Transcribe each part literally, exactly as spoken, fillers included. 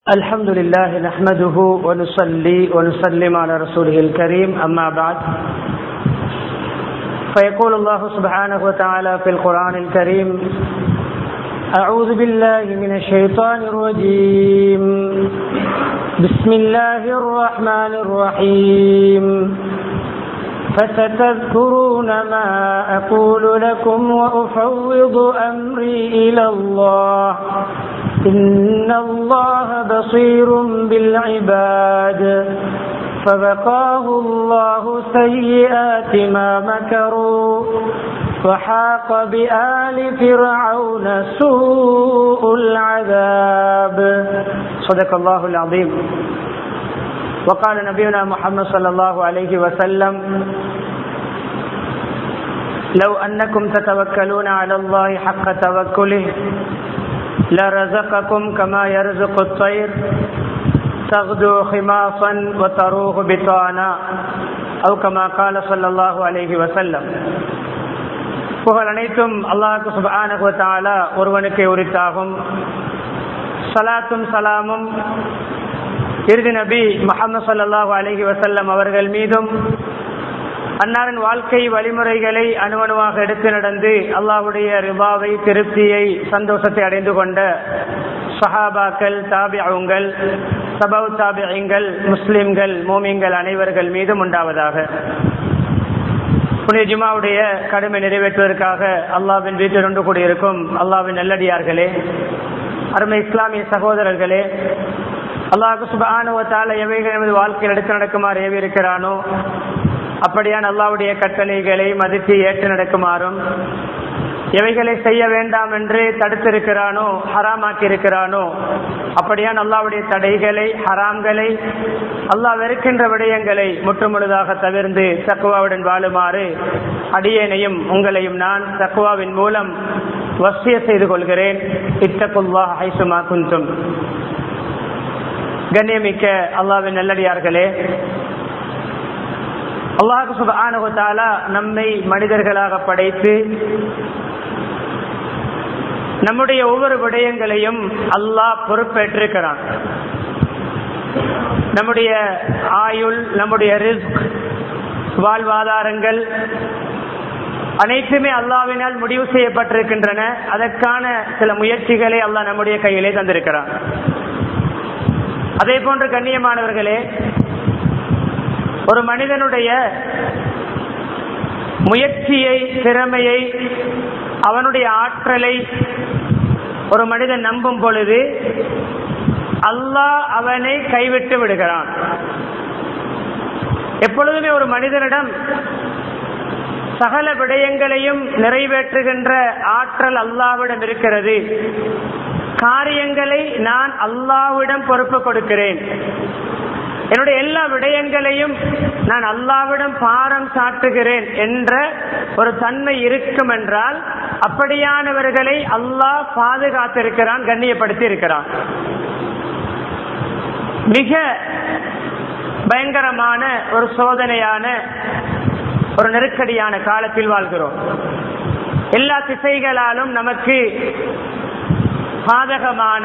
الحمد لله نحمده ونصلي ونسلم على رسوله الكريم أما بعد فيقول الله سبحانه وتعالى في القرآن الكريم أعوذ بالله من الشيطان الرجيم بسم الله الرحمن الرحيم فستذكرون ما أقول لكم وأفوض أمري إلى الله إن الله بصير بالعباد فوقاه الله سيئات ما مكروا وحاق بآل فرعون سوء العذاب صدق الله العظيم. وقال نبينا محمد صلى الله عليه وسلم لو أنكم تتوكلون على الله حق توكله لرزقكم كما يرزق الطير تغدو خماصا وتروح بطانا أو كما قال صلى الله عليه وسلم. புகழ் அனைத்தும் அல்லாஹ் சுப்ஹானஹு வ தஆலா ஒருவனுக்கே உரித்தாகும். ஸலாத்தும் ஸலாமும் இறுதி நபி முஹம்மது ஸல்லல்லாஹு அலைஹி வஸல்லம் அவர்கள் மீதும், அன்னாரின் வாழ்க்கை வழிமுறைகளை அணுவணுவாக எடுத்து நடந்து அல்லாஹ்வுடைய ரிபாவை, திருப்தியை, சந்தோஷத்தை அடைந்து கொண்ட சஹாபாக்கள், தாபிஊங்கள், தபவு தாபிஈன்கள், முஸ்லிம்கள், மூமின்கள் அனைவர்கள் மீதும் உண்டாவதாக. புனித ஜுமாவுடைய கடமை நிறைவேற்றுவதற்காக அல்லாஹ்வின் வீட்டில் ஒன்று கூடியிருக்கும் அல்லாஹ்வின் நல்லடியார்களே, அருமை இஸ்லாமிய சகோதரர்களே, அல்லாஹ் சுப்ஹானஹு வ தஆலா எவைகள் நமது வாழ்க்கையில் எடுத்து நடக்குமாறு ஏவி இருக்கிறானோ அப்படியான அல்லாஹ்வுடைய கட்டளைகளை மதித்து ஏற்று நடக்குமாறும், எவைகளை செய்ய வேண்டாம் என்று தடுத்திருக்கிறானோ, ஹராமாக்கி இருக்கிறானோ அப்படியான அல்லாஹ்வுடைய தடைகளை, ஹராம்களை, அல்லாஹ் வெறுக்கின்ற விடயங்களை முற்றுமுழுதாக தவிர்ந்து தக்வாவுடன் வாழுமாறு அடியேனையும் உங்களையும் நான் தக்வாவின் மூலம் வசிய செய்து கொள்கிறேன். இத்தகுல்லாஹ் ஹைசுமா குன்தும். கண்ணியமிக்க அல்லாஹ்வின் நல்லடியார்களே, அல்லாஹ் சுப்ஹானஹு வ தஆலா நம்மை மனிதர்களாக படைத்து நம்முடைய ஒவ்வொரு விடயங்களையும் அல்லாஹ் பொறுப்பேற்றிருக்கிறான். நம்முடைய ஆயுள், நம்முடைய ரிஸ்க், வாழ்வாதாரங்கள் அனைத்துமே அல்லாஹ்வினால் முடிவு செய்யப்பட்டிருக்கின்றன. அதற்கான சில முயற்சிகளை அல்லாஹ் நம்முடைய கையிலே தந்திருக்கிறான். அதே போன்று கண்ணியமானவர்களே, ஒரு மனிதனுடைய முயற்சியை, திறமையை, அவனுடைய ஆற்றலை ஒரு மனிதன் நம்பும் பொழுது அல்லாஹ் அவனை கைவிட்டு விடுகிறான். எப்பொழுதுமே ஒரு மனிதனிடம் சகல விடயங்களையும் நிறைவேற்றுகின்ற ஆற்றல் அல்லாஹ்விடம் இருக்கிறது. காரியங்களை நான் அல்லாஹ்விடம் பொறுப்பு கொடுக்கிறேன், என்னுடைய எல்லா விடயங்களையும் நான் அல்லாஹ்விடம் பாரம் சாட்டுகிறேன் என்ற ஒரு தன்மை இருக்கும் என்றால் அப்படியானவர்களை அல்லாஹ் பாதுகாத்திருக்கிறான், கண்ணியப்படுத்தி இருக்கிறான். மிக பயங்கரமான ஒரு சோதனையான ஒரு நெருக்கடியான காலத்தில் வாழ்கிறோம். எல்லா திசைகளாலும் நமக்கு பாதகமான,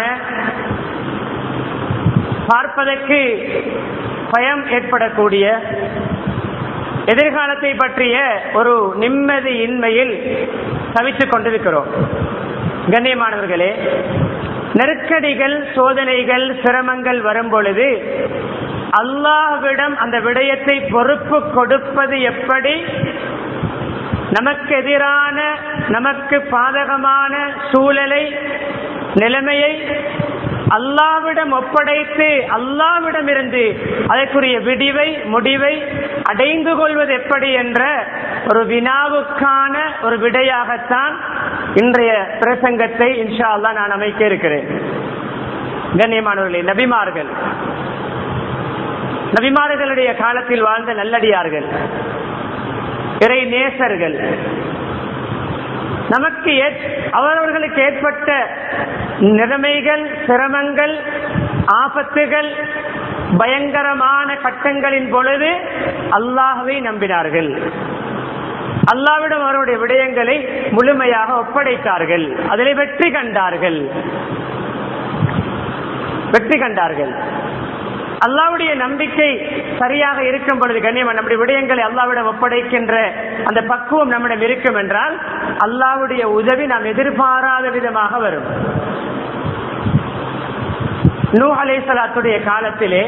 பார்ப்பதற்கு பயம் ஏற்படக்கூடிய, எதிர்காலத்தை பற்றிய ஒரு நிம்மதி இன்மையில் தவித்துக் கொண்டிருக்கிறோம். கண்ணியமானவர்களே, நெருக்கடிகள், சோதனைகள், சிரமங்கள் வரும் பொழுது அல்லாஹ்விடம் அந்த விடயத்தை பொறுப்பு கொடுப்பது எப்படி, நமக்கு எதிரான, நமக்கு பாதகமான சூழலை, நிலைமையை அல்லாஹ்விடம் ஒப்படைத்து அல்லாஹ்விடம் இருந்து அதற்குரிய விடிவை, முடிவை அடைந்து கொள்வது எப்படி என்ற ஒரு வினாவுக்கான ஒரு விடையாகத்தான் இன்றைய பிரசங்கத்தை இன்ஷா அல்லாஹ் நான் அமைக்க இருக்கிறேன். கண்ணியமானவர்களே, நபிமார்கள், நபிமார்களுடைய காலத்தில் வாழ்ந்த நல்லடியார்கள், இறை நேசர்கள், நமக்கு அவரவர்களுக்கு ஏற்பட்ட நிலைமைகள், சிரமங்கள், ஆபத்துகள், பயங்கரமான கட்டங்களின் பொழுது அல்லாஹ்வை நம்பினார்கள். அல்லாஹ்விடம் அவருடைய விடயங்களை முழுமையாக ஒப்படைத்தார்கள், அதிலே வெற்றி கண்டார்கள். வெற்றி கண்டார்கள். அல்லாஹ்வுடைய நம்பிக்கை சரியாக இருக்கும் பொழுது கண்ணியமான நம்முடைய விடயங்களை அல்லாஹ்விடம் ஒப்படைக்கின்ற அந்த பக்குவம் நம்மிடம் இருக்கும் என்றால் அல்லாஹ்வுடைய உதவி நாம் எதிர்பாராத விதமாக வரும். நூஹ் அலைஹிஸ்ஸலாத்துடைய காலத்திலே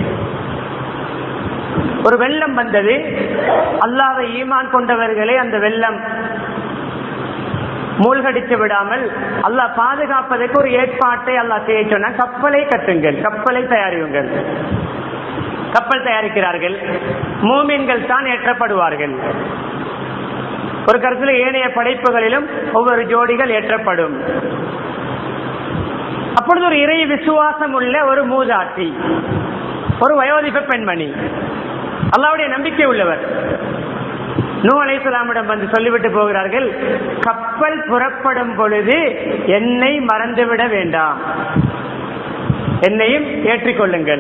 ஒரு வெள்ளம் வந்தது. அல்லாஹ்வை ஈமான் கொண்டவர்களே அந்த வெள்ளம் மூழ்கடித்து விடாமல் அல்லாஹ் பாதுகாப்பதற்கு ஒரு ஏற்பாட்டை அல்லாஹ் செய்ய சொன்னான். கப்பலை கட்டுங்கள், கப்பலை தயாரியுங்கள். கப்பல் தயாரிக்கிறார்கள். மூமின்கள் தான் ஏற்றப்படுவார்கள். ஒரு கருத்துல ஏனைய படைப்புகளிலும் ஒவ்வொரு ஜோடிகள் ஏற்றப்படும். அப்பொழுது ஒரு இறை விசுவாசம் உள்ள ஒரு மூதாட்டி, ஒரு வயோதிப பெண்மணி, அல்லாஹ்வுடைய நம்பிக்கை உள்ளவர், நூஹ் அலைஹிஸ்ஸலாமிடம் வந்து சொல்லிவிட்டு போகிறார்கள், கப்பல் புறப்படும் பொழுது என்னை மறந்துவிட வேண்டாம், என்னையும் ஏற்றிக்கொள்ளுங்கள்.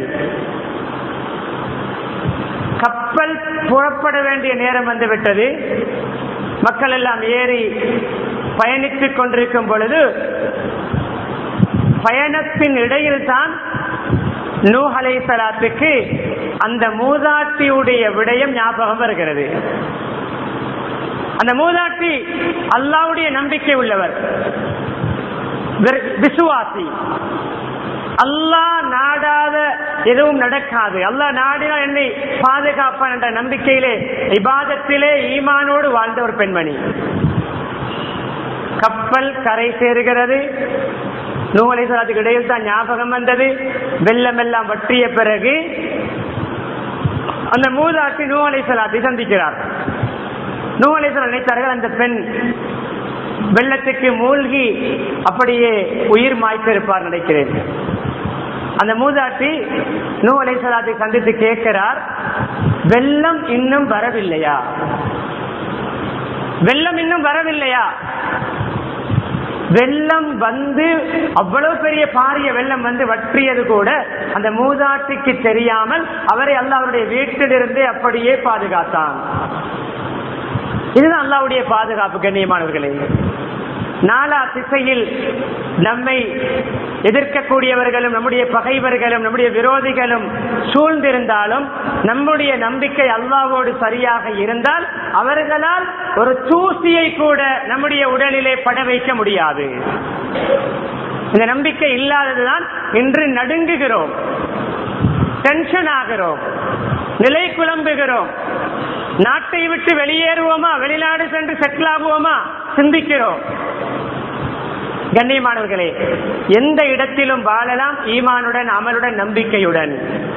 கப்பல் புறப்பட வேண்டிய நேரம் வந்துவிட்டது. மக்கள் எல்லாம் ஏறி பயணித்துக் கொண்டிருக்கும் பொழுது பயணத்தின் இடையில் தான் நூஹ் அலைஹிஸ்ஸலாத்துக்கு அந்த மூதாட்டியுடைய விடயம் ஞாபகம் வருகிறது. அந்த மூதாட்டி அல்லாஹ்வுடைய நம்பிக்கை உள்ளவர், விசுவாசி. அல்லாஹ் நாடாத எதுவும் நடக்காது, அல்லாஹ் நாடினால் என்னை பாதுகாப்பான் என்ற நம்பிக்கையிலே இபாதத்திலே ஈமானோடு வாழ்ந்த ஒரு பெண்மணி. கப்பல் கரை சேருகிறது. நூஹ் அலைஹிஸ்ஸலாத்துக்கு இடையில் தான் ஞாபகம் வந்தது. வெள்ளம் எல்லாம் வற்றிய பிறகு அந்த மூதாட்டி நூஹ் அலைஹிஸ்ஸலாத்தை சந்திக்கிறார். நூஹ் அலைஹிஸ்ஸலாம் நினைத்தார்கள் அந்த பெண் வெள்ளத்துக்கு மூழ்கி அப்படியே உயிர் மாய்த்திருப்பார் நினைக்கிறேன். அந்த மூதாட்டி நூஹ் அலைஹிஸ்ஸலாத்தை சந்தித்து கேட்கிறார், வெள்ளம் இன்னும் வரவில்லையா? வெள்ளம் இன்னும் வரவில்லையா? வெள்ளம் வந்து அவ்வளவு பெரிய பாரிய வெள்ளம் வந்து வற்றியது கூட அந்த மூதாட்டிக்கு தெரியாமல் அவரை அல்லாஹ் அவருடைய வீட்டிலிருந்து அப்படியே பாதுகாத்தான். இதுதான் அல்லாஹ்வுடைய பாதுகாப்பு. கண்ணியமானவர்களே, நாலா திசையில் நம்மை எதிர்க்கக்கூடியவர்களும் நம்முடைய பகைவர்களும் நம்முடைய விரோதிகளும் சூழ்ந்திருந்தாலும் நம்முடைய நம்பிக்கை அல்லாஹ்வோடு சரியாக இருந்தால் அவர்களால் ஒரு தூசியை கூட நம்முடைய உடலிலே பட வைக்க முடியாது. இந்த நம்பிக்கை இல்லாததுதான் இன்று நடுங்குகிறோம், டென்ஷன் ஆகிறோம், நிலை குழம்புகிறோம். நாட்டை விட்டு வெளியேறுவோமா, வெளிநாடு சென்று செட்டில் ஆகுவோமா சிந்திக்கிறோம். கண்ணியமானவர்களே, எந்த இடத்திலும் வாழலாம் ஈமானுடன், அமலுடன், நம்பிக்கையுடன்.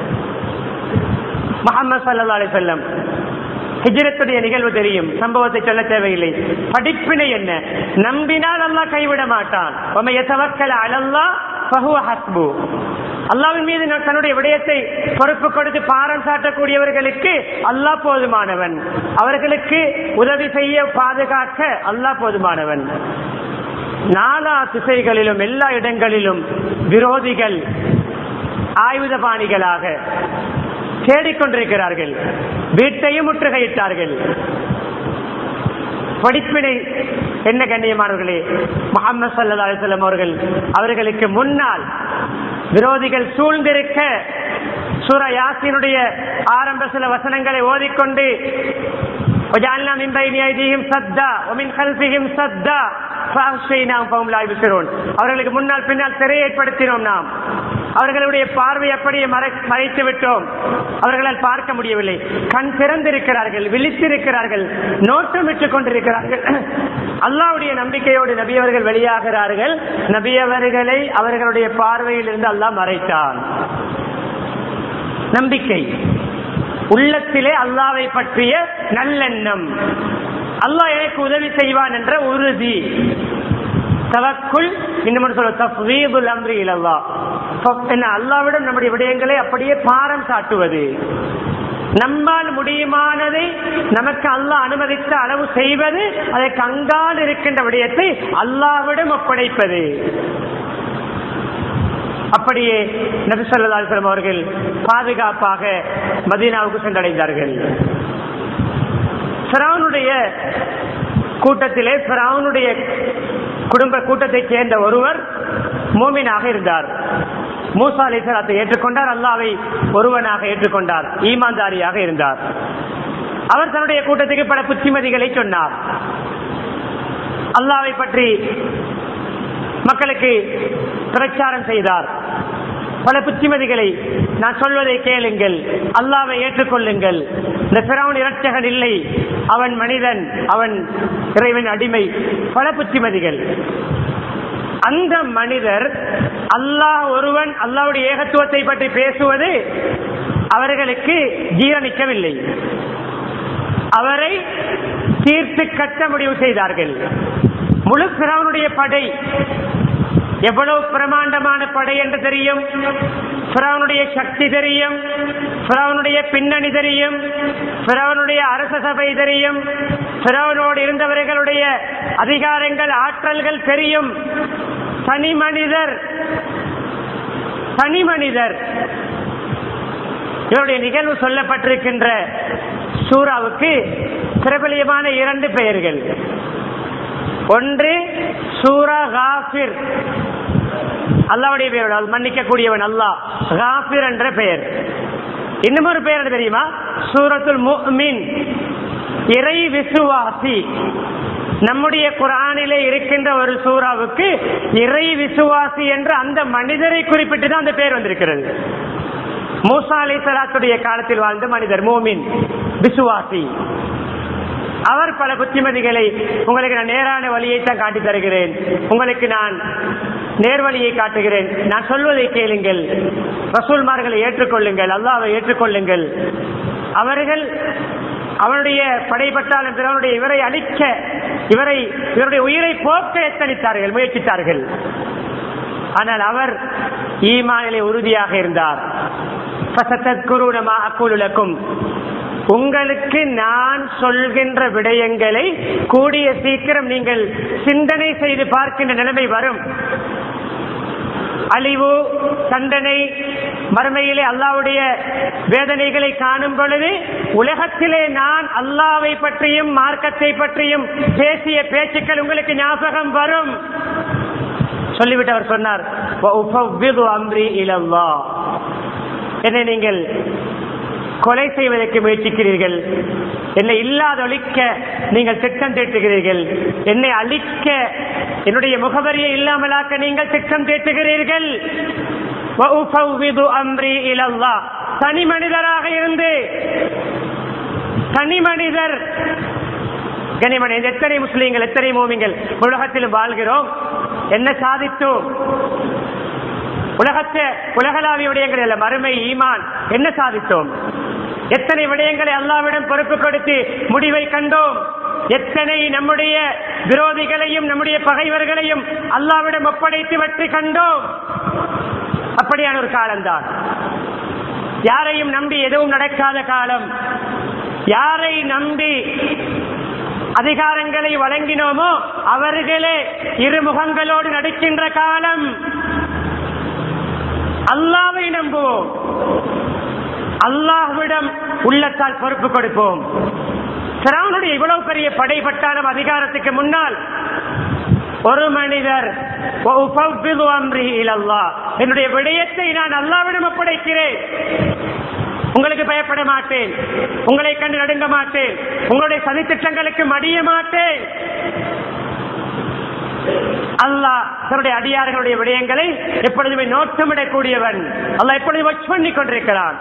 முஹம்மது ஸல்லல்லாஹு அலைஹி வஸல்லம் ஹிஜ்ரத்துடைய நிகழ்வு தெரியும், சம்பவத்தை சொல்ல தேவையில்லை. படிப்பினை என்ன? நம்பினால் அல்லாஹ் கைவிட மாட்டான். வமன் யதவக்கல் அலல்லாஹ் ஃபஹுவ ஹஸ்பு. அல்லாஹ்வின் மீது தன்னுடைய விடயத்தை பொறுப்பு கொடுத்து பாரம் சாட்டக்கூடியவர்களுக்கு அல்லாஹ் போதுமானவன். அவர்களுக்கு உதவி செய்ய, பாதுகாக்க அல்லாஹ் போதுமானவன். நாலா திசைகளிலும் எல்லா இடங்களிலும் விரோதிகள் ஆயுதபாணிகளாக தேடிக்கொண்டிருக்கிறார்கள். வீட்டையும் முற்றுகையிட்டார்கள். படிப்பினை என்ன கண்ணியமானவர்களே? முஹம்மது ஸல்லல்லாஹு அலைஹி வஸல்லம் அவர்கள் அவர்களுக்கு முன்னால் விரோதிகள் சூழ்ந்திருக்க சூரா யாசீனுடைய ஆரம்ப சில வசனங்களை ஓதிக்கொண்டு وجعلنا من بين ايديهم سدا ومن خلفهم سدا فاغشيناهم فهم لا يبصرون. அவர்களுக்கு முன்னால் பின்னால் திரையை ஏற்படுத்தினோம். நாம் அவர்களுடைய பார்வை அப்படியே மறைத்து விட்டோம். அவர்களால் பார்க்க முடியவில்லை. கண் திறந்திருக்கிறார்கள், விழித்திருக்கிறார்கள், நோட்டமிட்டுக் கொண்டிருக்கிறார்கள். அல்லாஹ்வுடைய நம்பிக்கையோடு நபியவர்கள் வெளியாகிறார்கள். நபியவர்களை அவர்களுடைய பார்வையில் இருந்து அல்லாஹ் மறைத்தான். நம்பிக்கை உள்ளத்திலே அல்லாஹ்வை பற்றிய நல்லெண்ணம், அல்லாஹ் எனக்கு உதவி செய்வான் என்ற உறுதி, தவக்குல், இன்னும் சொல்ல தஃவீதுல் அம்ரி இலல்லாஹ். அல்லாஹ்விடம் நம்முடைய விடயங்களை அப்படியே பாரம் சாட்டுவது, நம்மால் முடியுமானதை நமக்கு அல்லாஹ் அனுமதித்த அளவு செய்வது, அதற்கு அங்கால் இருக்கின்ற விடயத்தை அல்லாஹ்விடம் ஒப்படைப்பது. அப்படியே நபி ஸல்லல்லாஹு அலைஹி வஸல்லம் அவர்கள் பாதுகாப்பாக மதீனாவுக்கு சென்றடைந்தார்கள். ஃபிரௌனுடைய கூட்டத்திலே ஃபிரௌனுடைய குடும்ப கூட்டத்தைச் சேர்ந்த ஒருவர் மூமினாக இருந்தார். மூசா அலைஹிஸ்ஸலாத்தை ஏற்றுக்கொண்டார், அல்லாஹ்வை ஒருவனாக ஏற்றுக்கொண்டார், ஈமான்தாரியாக இருந்தார். அவர் தன்னுடைய கூட்டத்துக்கு பல புத்திமதிகளை சொன்னார். அல்லாஹ்வை பற்றி மக்களுக்கு பிரச்சாரம் செய்தார். பல புத்திமதிகளை, நான் சொல்வதை கேளுங்கள், அல்லாஹ்வை ஏற்றுக்கொள்ளுங்கள், இந்த ஃபிரௌன் இரட்சகன் இல்லை, அவன் மனிதன், அவன் இறைவன் அடிமை, பல புத்திமதிகள். அந்த மனிதர் அல்லாஹ் ஒருவன், அல்லாஹ்வுடைய ஏகத்துவத்தை பற்றி பேசுவது அவர்களுக்கு ஜீரணிக்கவில்லை. அவரை தீர்த்து கட்ட முடிவு செய்தார்கள். முழு ஃபிரௌனுடைய படை எவ்வளவு பிரமாண்டமான படை என்று தெரியும், ஃபிரௌனுடைய சக்தி தெரியும், ஃபிரௌனுடைய பின்னணி தெரியும், ஃபிரௌனுடைய அரச சபை தெரியும், ஃபிரௌனோடு இருந்தவர்களுடைய அதிகாரங்கள் ஆற்றல்கள் தெரியும். தனி மனிதர் தனி மனிதர் இவருடைய நிகழ்வு சொல்லப்பட்டிருக்கின்ற சூராவுக்கு பிரபலியமான இரண்டு பெயர்கள். ஒன்று சூரா காஃபிர், அல்லாஹ்வுடைய பெயர், மன்னிக்கக்கூடியவன் அல்லாஹ், காஃபிர் என்ற பெயர். இன்னும் ஒரு பெயர் தெரியுமா? சூரத்துல் முஃமின், இறை விசுவாசி. நம்முடைய குர்ஆனிலே இருக்கின்ற ஒரு சூராவுக்கு இறை விசுவாசி என்று அந்த மனிதரை குறிப்பிட்டு தான் அந்த பெயர் வந்திருக்கிறது. மூசா அலைஹிஸ்ஸலாத்துடைய காலத்தில் வாழ்ந்த மனிதர், மூமின், விசுவாசி. அவர் பல புத்திமதிகளை, உங்களுக்கு நான் நேரான வழியை தான் காட்டி தருகிறேன், உங்களுக்கு நான் நேர்வழியை காட்டுகிறேன், நான் சொல்வதை கேளுங்கள், ரசூல்மார்களை ஏற்றுக்கொள்ளுங்கள், அல்லாஹ்வை ஏற்றுக்கொள்ளுங்கள். அவர்கள் அவனுடைய படைப்பட்டாலும் பிறனுடைய இவரை அழிக்க, இவரை இவருடைய உயிரை போக்க எத்தனித்தார்கள், முயற்சித்தார்கள். ஆனால் அவர் ஈமானிலே உறுதியாக இருந்தார். உங்களுக்கு நான் சொல்கின்ற விடயங்களை கூடிய சீக்கிரம் நீங்கள் சிந்தனை செய்து பார்க்கின்ற நிலைமை வரும். அழிவு, தண்டனை, மறுமையிலே அல்லாஹ்வுடைய வேதனைகளை காணும் பொழுது உலகத்திலே நான் அல்லாஹ்வை பற்றியும் மார்க்கத்தை பற்றியும் பேசிய பேச்சுக்கள் உங்களுக்கு ஞாபகம் வரும். சொல்லிவிட்டு அவர் சொன்னார், என்னை நீங்கள் கொலை செய்வதற்கு முயற்சிக்கிறீர்கள், என்னை இல்லாத ஒழிக்க நீங்கள் திட்டம் தீட்டுகிறீர்கள், என்னை அழிக்க, என்னுடைய முகவரியை இல்லாமலாக்க நீங்கள் திட்டம் தீட்டுகிறீர்கள். தனி மனிதராக இருந்து, தனி மனிதர், கனிமனிதர், எத்தனை முஸ்லீம்கள், எத்தனை மூமின்கள் உலகத்திலும் வாழ்கிறோம், என்ன சாதித்தோம்? உலகத்தை உலகளாவிய விடயங்கள் அல்ல, மறுமை, ஈமான், என்ன சாதித்தோம்? எத்தனை விடயங்களை அல்லாஹ்விடம் பொறுப்பு கொடுத்து முடிவை கண்டோம்? எத்தனை நம்முடைய விரோதிகளையும் நம்முடைய பகைவர்களையும் அல்லாஹ்விடம் ஒப்படைத்து வெற்றி கண்டோம்? அப்படியான ஒரு காலம்தான். யாரையும் நம்பி எதுவும் நடக்காத காலம், யாரை நம்பி அதிகாரங்களை வழங்கினோமோ அவர்களே இருமுகங்களோடு நடிக்கின்ற காலம். அல்லாஹ்வை நம்புவோம், அல்லாஹ்விடம் உள்ளத்தால் பொறுப்பு கொடுப்போம். ஃபிரௌனுடைய இவ்வளவு பெரிய படைப்பட்டாலும் அதிகாரத்துக்கு முன்னால் ஒரு மனிதர், என்னுடைய விடயத்தை நான் அல்லாஹ்விடம் ஒப்படைக்கிறேன், உங்களுக்கு பயப்பட மாட்டேன், உங்களை கண்டு நடுங்க மாட்டேன், உங்களுடைய சதித்திட்டங்களுக்கு மடிய மாட்டேன். அல்லாஹ் தன்னுடைய அடியார்களுடைய விடயங்களை எப்பொழுதுமே நோட்டமிடக்கூடியவன். அல்லாஹ் எப்பொழுதும் வாட்ச் பண்ணி கொண்டிருக்கிறான்.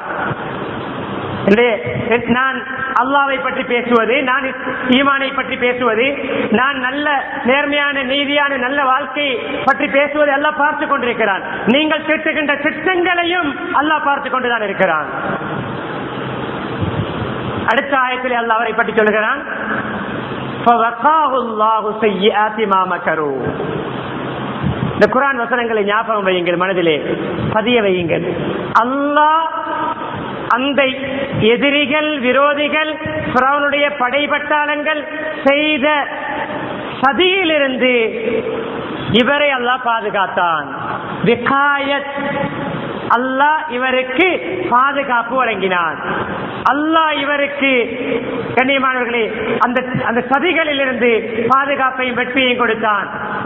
நான் அல்லாஹ்வை பற்றி பேசுவது, நான் ஈமானை பற்றி பேசுவது, நான் நல்ல நேர்மையான நீதியான நல்ல வாழ்க்கை பற்றி பேசுவது அல்லாஹ் பார்த்து கொண்டிருக்கிறான். நீங்கள் திட்டுகின்ற திட்டங்களையும் அல்லாஹ் பார்த்து கொண்டுதான் இருக்கிறான். அடுத்த ஆயத்திலே அல்லாஹ் அவரை பற்றி சொல்கிறான், இந்த குர்ஆன் வசனங்களை ஞாபகம் வையுங்கள், மனதிலே பதிய வையுங்கள். அல்லாஹ் அந்த எதிரிகள், விரோதிகள், ஃபிரௌனுடைய படைபட்டாளங்கள் செய்த சதியிலிருந்து இவரை அல்லாஹ் பாதுகாத்தான். விகாயத், அல்லாஹ் இவருக்கு பாதுகாப்பு வழங்கினான். அல்லாஹ் இவருக்கு கண்ணியமானவர்களே அந்த அந்த சதிகளில் இருந்து பாதுகாப்பையும் வெற்றியையும் கொடுத்தான்.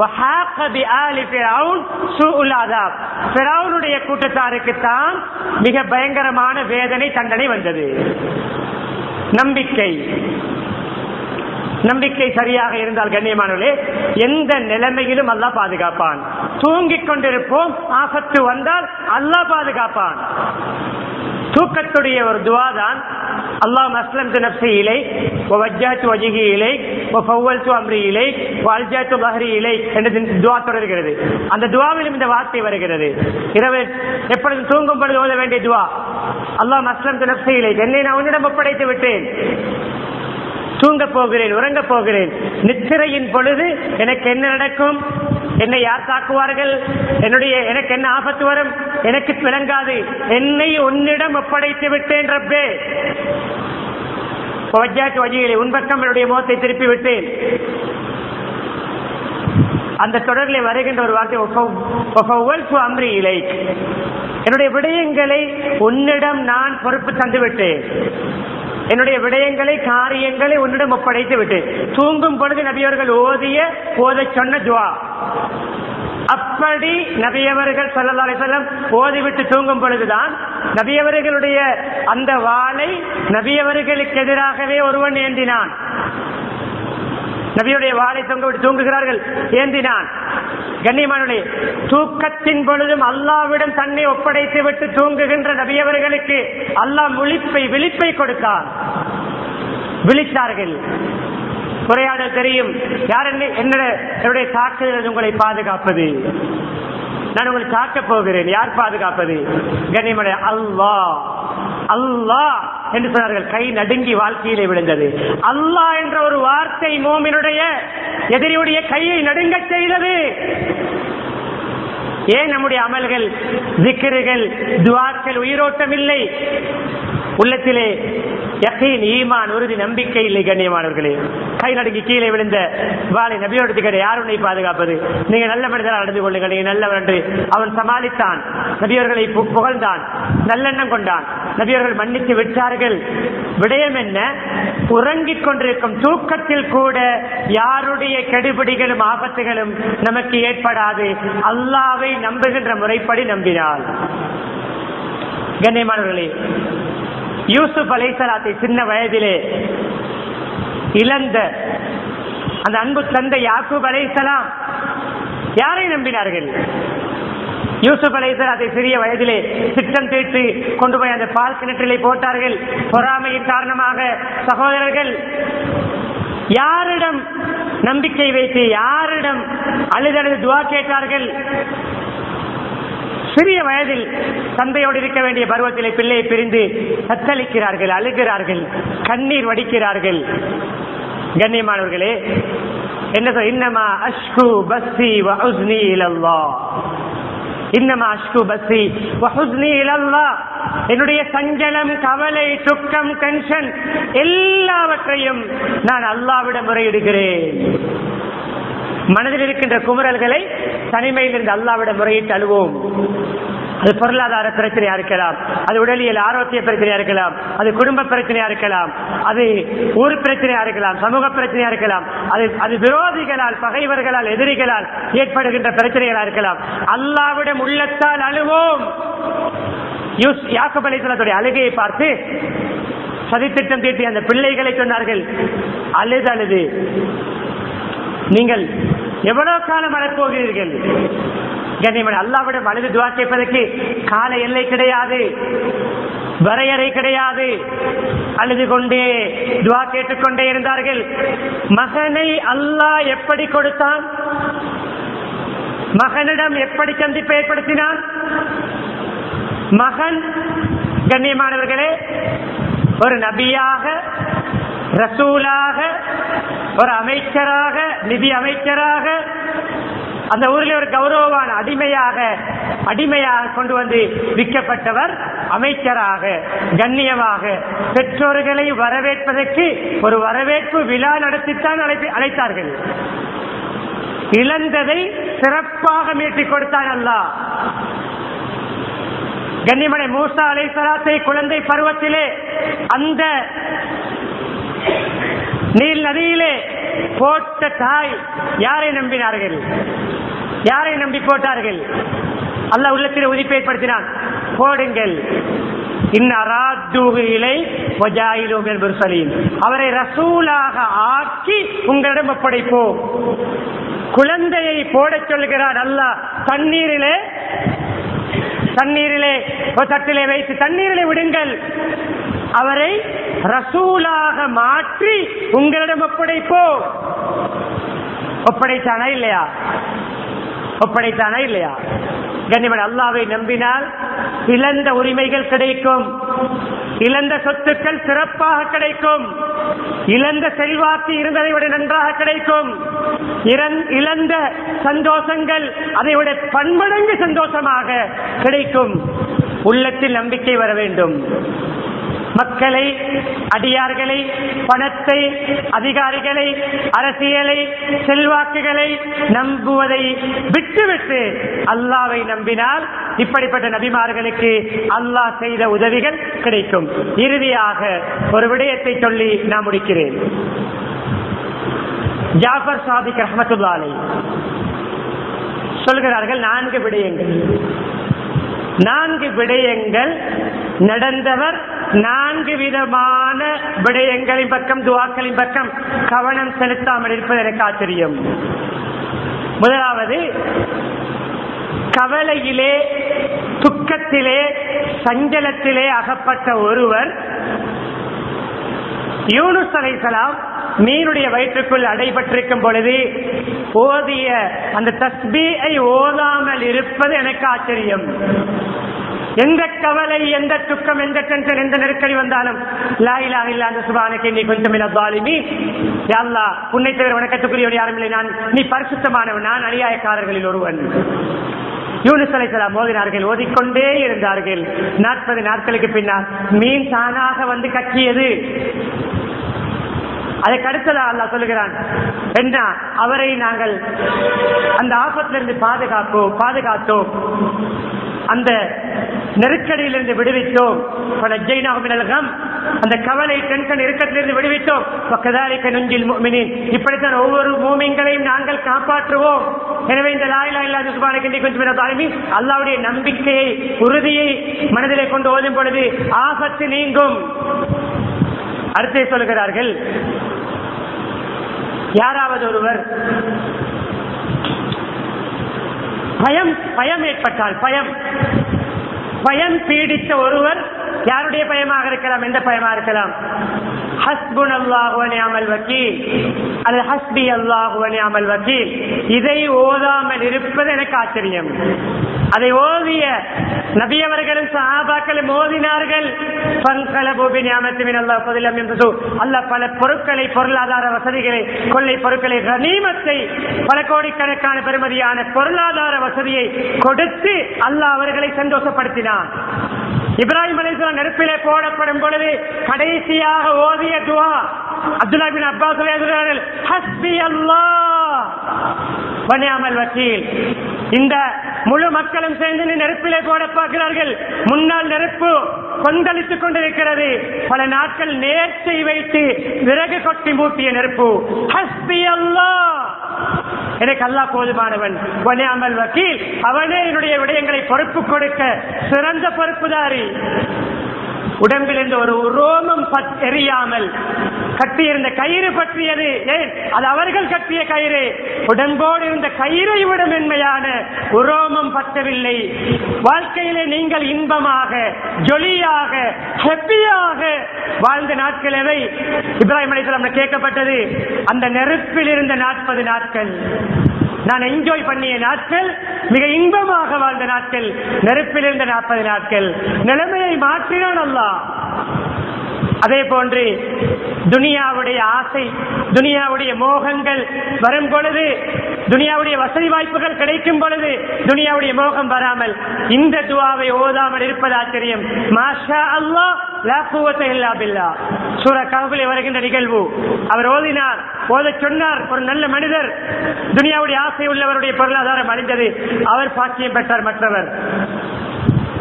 கூட்டத்தாருக்குத்தான் மிக பயங்கரமான வேதனை தண்டனை வந்தது. நம்பிக்கை நம்பிக்கை சரியாக இருந்தால் கண்ணியமானவர்களே எந்த நிலைமையிலும் அல்லாஹ் பாதுகாப்பான். தூங்கிக் கொண்டிருப்போம், ஆபத்து வந்தால் அல்லாஹ் பாதுகாப்பான். தூக்கத்துடைய ஒரு துவா தான் அல்லாஹ் அஸ்லம்து நஃப்ஸி இலைக் வ வஜ்ஜஹ்து வஜ்ஹி இலைக் வ ஃபவ்வல்து அம்ரி இலைக் வ அல்ஜஅது ظهري இலைக் என்ற துவா தொடர்கிறது. அந்த துவாவிலும் இந்த வார்த்தை வருகிறது. இரவு எப்பொழுதும் தூங்கும் பொழுது ஓத வேண்டிய துவா அல்லாஹ் அஸ்லம்து நஃப்ஸி இலைக், என்னை நான் உன்னிடம் ஒப்படைத்து விட்டேன், தூங்க போகிறேன், உறங்க போகிறேன். நித்திரையின் பொழுது எனக்கு என்ன நடக்கும், என்னை யார் தாக்குவார்கள், என்னுடைய எனக்கு என்ன ஆபத்து வரும் எனக்கு விளங்காது, என்னை உன்னிடம் ஒப்படைத்து விட்டேன் ரப்பே, உன் பக்கம் என்னுடைய முகத்தை திருப்பி விட்டேன். அந்த தொடரில் வருகின்ற ஒரு வார்த்தை அம்ரி இலைக், என்னுடைய விடயங்களை உன்னிடம் நான் பொறுப்பு தந்து விட்டேன், என்னுடைய விடயங்களை காரியங்களை உன்னிடம் ஒப்படைத்து விட்டு. தூங்கும் பொழுது நபியவர்கள் ஓதிய ஓத சொன்ன துவா. அப்படி நபியவர்கள் ஸல்லல்லாஹு அலைஹி வஸல்லம் ஓதிவிட்டு தூங்கும் பொழுதுதான் நபியவர்களுடைய அந்த வாளை நபியவர்களுக்கு எதிராகவே ஒருவன் ஏந்தினான். நபியுடைய வாளை தொங்க விட்டு தூங்குகிறார்கள், ஏந்தினான். கண்ணியமானவர்களே, தூக்கத்தின் பொழுதும் அல்லாஹ்விடம் தன்னை ஒப்படைத்து விட்டு தூங்குகின்ற நபியவர்களுக்கு அல்லாஹ் முழிப்பை விழிப்பை கொடுத்தான். விழித்தார்கள். உரையாடல் தெரியும், யார் என்னுடைய தாக்குதல் உங்களை பாதுகாப்பது, நான் உங்களை தாக்க போகிறேன், யார் பாதுகாப்பது? கண்ணியமான அல்லாஹ் அல்லாஹ் என்று சொன்னார்கள். கை நடுங்கி வாழ்க்கையிலே விழுந்தது. அல்லாஹ் என்ற ஒரு வார்த்தை மோமினுடைய எதிரியுடைய கையை நடுங்க செய்தது. ஏன் நம்முடைய அமல்கள், திக்ருகள், துஆக்கள் உயிரோட்டம் இல்லை, உள்ளத்திலே யகீன், ஈமான், உறுதி, நம்பிக்கை இல்லை. கண்ணியமானவர்களே, கை நடுங்கி கீழே விழுந்த வாளை நபியோடு திகழ யார் உன்னை பாதுகாப்பது? நீங்க நல்ல மனிதராக நடந்து கொள்ளுங்கள், நீங்க நல்லவர் என்று அவன் சமாளித்தான். நபியவர்களை புகழ்ந்தான், நல்லெண்ணம் கொண்டான். நபியவர்கள் மன்னித்து விட்டார்கள். விடயம் என்ன? உறங்கிக் கொண்டிருக்கும் தூக்கத்தில் கூட யாருடைய கெடுபிடிகளும் ஆபத்துகளும் நமக்கு ஏற்படாது. அல்லாஹ்வை நம்புகின்ற முறைப்படி நம்பினாள். கண்ணியமானவர்களே, யூசுப் அலைஹிஸ்ஸலாத்தை சின்ன வயதிலே இழந்த அந்த அன்பு தந்தை யாக்கூப் அலைஹிஸ்ஸலாம் யாரை நம்பினார்கள்? யூசுப் அலைஹிஸ்ஸலாத்தை சிறிய வயதிலே திட்டம் தீட்டி கொண்டு போய் அந்த பால் கிணற்றிலே போட்டார்கள். பொறாமையின் காரணமாக சகோதரர்கள் யாரிடம் நம்பிக்கை வைத்து யாரிடம் அழுதழுது துஆ கேட்டார்கள்? சிறிய வயதில் தந்தையோடு இருக்க வேண்டிய பருவத்திலே பிள்ளையை பிரிந்து தத்தளிக்கிறார்கள், அழுகிறார்கள், கண்ணீர் வடிக்கிறார்கள். கண்ணியமானவர்களே, என்ன சொல், இன்னமா அஷ்கு பஸ்ஸி வ ஹுஸ்னி இலல்லாஹ், இன்னமா அஷ்கு பஸ்ஸி வ ஹுஸ்னி இலல்லாஹ், என்னுடைய சஞ்சலம், கவலை, துக்கம், டென்ஷன் எல்லாவற்றையும் நான் அல்லாஹ்விடம் முறையிடுகிறேன். மனதில் இருக்கின்ற குமுறல்களை தனிமையில் இருந்து அல்லாஹ்விடம் முறையிட்டு அழுவோம். அது பொருளாதார பிரச்சனையா இருக்கலாம், அது உடலியல் ஆரோக்கிய பிரச்சனையா இருக்கலாம், அது குடும்ப பிரச்சனையா இருக்கலாம், அது ஊர் பிரச்சனையா இருக்கலாம், சமூக பிரச்சனையா இருக்கலாம், அது அது விரோதிகளால், பகைவர்களால், எதிரிகளால் ஏற்படுகின்ற பிரச்சனைகளா இருக்கலாம். அல்லாஹ்விடம் உள்ளத்தால் அழுவோம். யாக்கூப் அலைஹிஸ்ஸலாத்துடைய அழுகையை பார்த்து சதித்திட்டம் தீட்டி அந்த பிள்ளைகளை சொன்னார்கள், அழுது அழுது நீங்கள் எவ்வளவு காலம் அழப்போகிறீர்கள்? கண்ணியமான அல்லாஹ்விடம் அழுது துஆ கேட்பதற்கு கால எல்லை கிடையாது, வரையறை கிடையாது. அழுது கொண்டே துஆ கேட்டுக்கொண்டே இருந்தார்கள். மகனை அல்லாஹ் எப்படி கொடுத்தான்? மகனிடம் எப்படி சந்திப்பை ஏற்படுத்தினான்? மகன் கண்ணியமானவர்களே ஒரு நபியாக, ரசூலாக, ஒரு அமைச்சராக, நிதி அமைச்சராக, அந்த ஊரில் ஒரு கௌரவமான அடிமையாக அடிமையாக கொண்டு வந்து விற்கப்பட்டவர் அமைச்சராக, கண்ணியமாக பெற்றோர்களை வரவேற்பதற்கு ஒரு வரவேற்பு விழா நடத்தித்தான் அழைத்தார்கள். இழந்ததை சிறப்பாக மீட்டிக் கொடுத்தான் அல்லாஹ். கண்ணியமனை மூசா அலைஹிஸ்ஸலாத்தை குழந்தை பருவத்திலே அந்த நீல் நதியிலே போட்ட தாய் யாரை நம்பினார்கள்? யாரை நம்பி போட்டார்கள்? அல்லாஹ் உள்ளத்தில் உதிப்பை ஏற்படுத்தினான். போடுங்கள், அவரை ரசூலாக ஆக்கி உங்களிடம் ஒப்படைப்போம். குழந்தையை போட சொல்கிறான் அல்லாஹ். தண்ணீரிலே தண்ணீரிலே ஒரு தட்டிலே வைத்து தண்ணீரிலே விடுங்கள், அவரை ரசூலாக மாற்றி உங்களிடம் ஒப்படைப்போம். ஒப்படைத்தானா இல்லையா? ஒப்படைத்தானா இல்லையா? கண்ணியமான அல்லாஹ்வை நம்பினால் இழந்த உரிமைகள் கிடைக்கும், இழந்த சொத்துக்கள் சிறப்பாக கிடைக்கும், இழந்த செல்வாக்கு இருந்ததை விட நன்றாக கிடைக்கும், இழந்த சந்தோஷங்கள் அதை விட பன்மடங்கு சந்தோஷமாக கிடைக்கும். உள்ளத்தில் நம்பிக்கை வர வேண்டும். மக்களை, அடியார்களை, பணத்தை, அதிகாரிகளை, அரசியலை, செல்வாக்குகளை நம்புவதை விட்டுவிட்டு அல்லாஹ்வை நம்பினால் இப்படிப்பட்ட நபிமார்களுக்கு அல்லாஹ் செய்த உதவிகள் கிடைக்கும். இறுதியாக ஒரு விடயத்தை சொல்லி நான் முடிக்கிறேன். ஜாஃபர் சாதிக் ரஹ்மத்துல்லாஹி அலைஹி சொல்கிறார்கள், நான்கு விடயங்கள் நான்கு விடயங்கள் நடந்தவர் நான்கு விதமான விடயங்களின் பக்கம், துஆக்களின் பக்கம் கவனம் செலுத்தாமல் இருப்பது எனக்கு ஆச்சரியம். முதலாவது, கவலையிலே, துக்கத்திலே, சஞ்சலத்திலே அகப்பட்ட ஒருவர் யூனுஸ் அலைஹிஸ்ஸலாம் மீனுடைய வயிற்றுக்குள் அடைபட்டிருக்கும் பொழுது ஓதிய அந்த தஸ்பீஹை ஓதாமல் இருப்பது எனக்கு ஆச்சரியம். எந்த கவலை, எந்த துக்கம், எந்த டென்ஷன், எந்த நெருக்கடி வந்தாலும் லா இலாஹ இல்ல அன்த சுப்ஹானக இன்னி குன்து மினல் ஸாலிமீன், யா அல்லாஹ் உன்னை தவிர வணக்கத்துக்குரியவன் யாரும் இல்லை, நான் நீ பரிசுத்தமானவன், நான் அநியாயக்காரர்களில் ஒருவன். யூனுஸ் அலைஹிஸ்ஸலாம் ஓதினார்கள், ஓதிக்கொண்டே இருந்தார்கள். நாற்பது நாட்களுக்கு பின்னால் மீன் தானாக வந்து கக்கியது. அதற்கு அடுத்ததா அல்லாஹ் சொல்லுகிறான், என்ன அவரை நாங்கள் அந்த ஆபத்திலிருந்து பாதுகாப்போம் பாதுகாத்தோம் அந்த நெருக்கடியிலிருந்து விடுவித்தோம், அந்த கவலை, டென்ஷன், இறுக்கத்திலிருந்து விடுவித்தோம். இப்படித்தான் ஒவ்வொரு மூமின்களையும் நாங்கள் காப்பாற்றுவோம். எனவே இந்த லா இலாஹ இல்லல்லாஹ் சுப்ஹானக இன்னி குன்து மினல் ஸாலிமீன் அல்லாஹ்வுடைய நம்பிக்கையை, உறுதியை மனதிலே கொண்டு ஓதும் பொழுது ஆபத்து நீங்கும். அடுத்தே சொல்லுகிறார்கள், யாராவது ஒருவர் பயம் பயம் ஏற்பட்டால், பயம் பயம் பீடித்த ஒருவர், யாருடைய பயமாக இருக்கலாம், எந்த பயமாக இருக்கலாம், ஹஸ்புனல்லாஹு வ நிஅமல் வக்கீல் அல்லது ஹஸ்பி அல்லாஹு வ நிஅமல் வக்கீல், இதை ஓதாமல் இருப்பது எனக்கு ஆச்சரியம். அதை ஓதிய நபி அவர்களும் சஹாபாக்களும் ஓதினார்கள். அல்லாஹ் பல பொருட்களை, பொருளாதார வசதிகளை, கொள்ளை பொருட்களை, கனிமத்தை, பல கோடிக்கணக்கான பெறுமதியான பொருளாதார வசதியை கொடுத்து அல்லாஹ் அவர்களை சந்தோஷப்படுத்தினான். இப்ராஹிம் அலைஹிஸ்ஸலாம் நெருப்பிலே போடப்படும் பொழுது கடைசியாக ஓதிய துஆ அப்துல்லா பின் அப்பாஸ் எழுதுகிறார்கள், ஹஸ்பி அல்லாஹ் வ நிஅமல் வக்கீல். இந்த முழு மக்களும் சேர்ந்து நெருப்பிலே போட பார்க்கிறார்கள். முன்னால் நெருப்பு கொந்தளித்துக் கொண்டிருக்கிறது. பல நாட்கள் நேர்ச்சை வைத்து விறகு கொட்டி மூட்டிய நெருப்பு. ஹஸ்பி அல்லாஹ், எனக்கு அல்லாஹ் போதுமானவன், வ நிஅமல் வக்கீல், அவனே என்னுடைய விடயங்களை பொறுப்பு கொடுக்க சிறந்த பொறுப்புதாரி. உடம்பில் இருந்த ஒரு ரோமம் எரியாமல் கட்டியிருந்த கயிறு பற்றியது. ஏன் அது அவர்கள் கட்டிய கயிறு. உடம்போடு இருந்த கயிறை விட மென்மையான உரோமம் பற்றவில்லை. வாழ்க்கையிலே நீங்கள் இன்பமாக, ஜொலியாக, ஹெப்பியாக வாழ்ந்த நாட்கள் எவை? இப்ராஹிம் அலைஹிஸ்ஸலாம் கேட்கப்பட்டது, அந்த நெருப்பில் இருந்த நாற்பது நாட்கள். நான் என்ஜாய் பண்ணிய நாட்கள், மிக இன்பமாக வாழ்ந்த நாட்கள், நெருப்பில் இருந்த நாற்பது நாட்கள். நிலைமையை மாற்றினான் அல்லாஹ். அதே போன்று துனியாவுடைய ஆசை, துனியாவுடைய மோகங்கள் வரும் பொழுது, துனியாவுடைய வசதி வாய்ப்புகள் கிடைக்கும் பொழுது துனியாவுடைய மோகம் வராமல் இந்த துஆவை ஓதாமல் இருப்பது ஆச்சரியம். மாஷா அல்லாஹ் லா குவத இல்லா பில்லாஹ். சூரா கஹ்ஃபிலே வருகின்ற நிகழ்வு. அவர் ஓதினார், ஓத சொன்னார். ஒரு நல்ல மனிதர், துனியாவுடைய ஆசை உள்ளவருடைய பொருளாதாரம் அழிந்தது, அவர் பாக்கியம் பெற்றார். மற்றவர்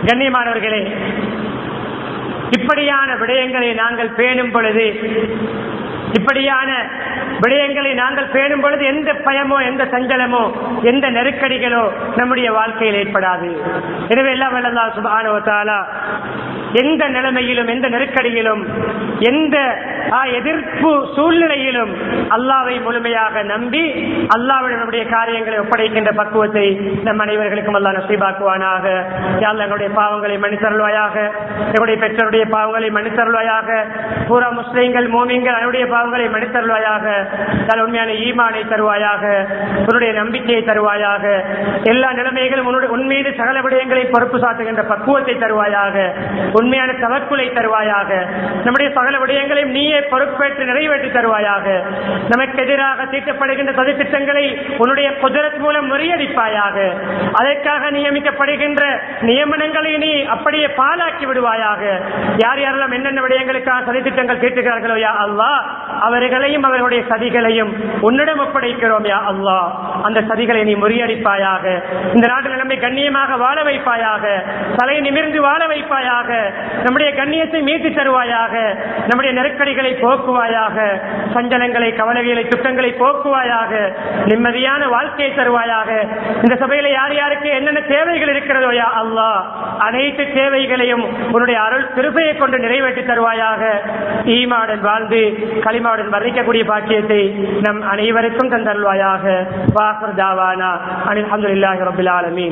கண்ணியமானவர்களே, இப்படியான விடயங்களை நாங்கள் பேணும் பொழுது இப்படியான விடயங்களை நாங்கள் பேணும் பொழுது எந்த பயமோ எந்த சஞ்சலமோ எந்த நெருக்கடிகளோ நம்முடைய வாழ்க்கையில் ஏற்படாது. எனவே எல்லாம் வல்ல அல்லாஹ் சுப்ஹானஹு வ தஆலா எந்த நிலைமையிலும் எந்த நெருக்கடியிலும் எந்த எதிர்ப்பு சூழ்நிலையிலும் அல்லாஹ்வை முழுமையாக நம்பி அல்லாஹ்விடம் நம்முடைய காரியங்களை ஒப்படைக்கின்ற பக்குவத்தை நம் அனைவர்களுக்கும் அல்லாஹ் நசீபாக்குவானாக. யா அல்லாஹ் எங்களுடைய பாவங்களை மன்னித்தருள்வாயாக, எங்களுடைய பெற்றோருடைய பாவங்களை மன்னித்தருள்வாயாக, பூரா முஸ்லிம்கள் மூமின்கள் அவருடைய பாவங்களை மன்னித்தருள்வாயாக. உண்மையான ஈமானை தருவாயாக, உன்னுடைய நம்பிக்கையை தருவாயாக, எல்லா நிலைமைகளும் உன் மீது சகல விடயங்களை பொறுப்பு சாட்டுகின்ற பக்குவத்தை தருவாயாக, உண்மையான தவக்குலை தருவாயாக, நம்முடைய சகல விடயங்களையும் நீயே பொறுப்பேற்று நிறைவேற்றி தருவாயாக. நமக்கு எதிராக தீட்டப்படுகின்ற சதித்திட்டங்களை உன்னுடைய குதிரத் மூலம் முறியடிப்பாயாக. அதற்காக நியமிக்கப்படுகின்ற நியமனங்களை நீ அப்படியே பாலாக்கி விடுவாயாக. யார் யாரெல்லாம் என்னென்ன விடயங்களுக்காக சதித்திட்டங்கள் தீட்டுகிறார்களோ யா அல்லாஹ், அவர்களையும் அவர்களுடைய சதிகளையும் உன்னிடம் ஒப்படைக்கிறோம் யா அல்லாஹ். அந்த சதிகளை நீ முறியடிப்பாயாக. இந்த நாட்டு நிலைமை கண்ணியமாக வாழ வைப்பாயாக, தலை நிமிர்ந்து வாழ வைப்பாயாக, நம்முடைய கண்ணியத்தை மீட்டி தருவாயாக, நம்முடைய நெருக்கடிகளை போக்குவாயாக, சஞ்சலங்களை கவலைகளை துக்கங்களை போக்குவாயாக, நிம்மதியான வாழ்க்கையை தருவாயாக. இந்த சபையில யார் யாருக்கு என்னென்ன தேவைகள் இருக்கிறதோ யா அல்லாஹ், அனைத்து தேவைகளையும் உன்னுடைய அருள் கிருபையை கொண்டு நிறைவேற்றி தருவாயாக. ஈமாவுடன் வாழ்ந்து கலிமாவுடன் வர்ணிக்கக்கூடிய பாக்கியத்தை நம் அனைவருக்கும் தந்தருள்வாயாக. வாஹிர் தாவானா அனில் ஹம்துலில்லாஹி ரப்பில் ஆலமீன்.